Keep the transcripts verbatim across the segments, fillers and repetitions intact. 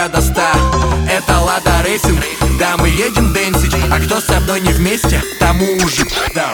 тебя до ста. Это Лада Рейсинг, да, мы едем дэнсить. А кто со мной не вместе, тому уже даун.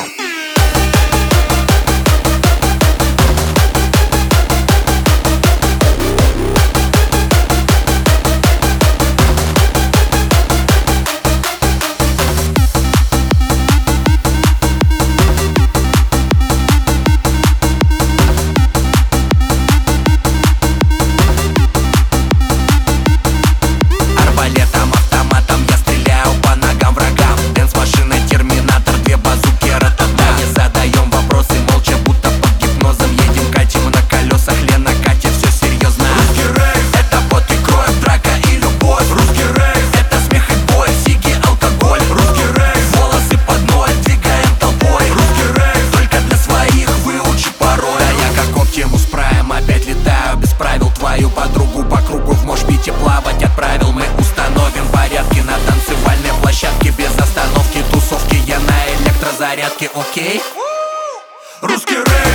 Подругу по кругу в мошпите плавать отправил. Мы установим порядки на танцевальной площадке. Без остановки тусовки, я на электрозарядке, окей? Русский рэп.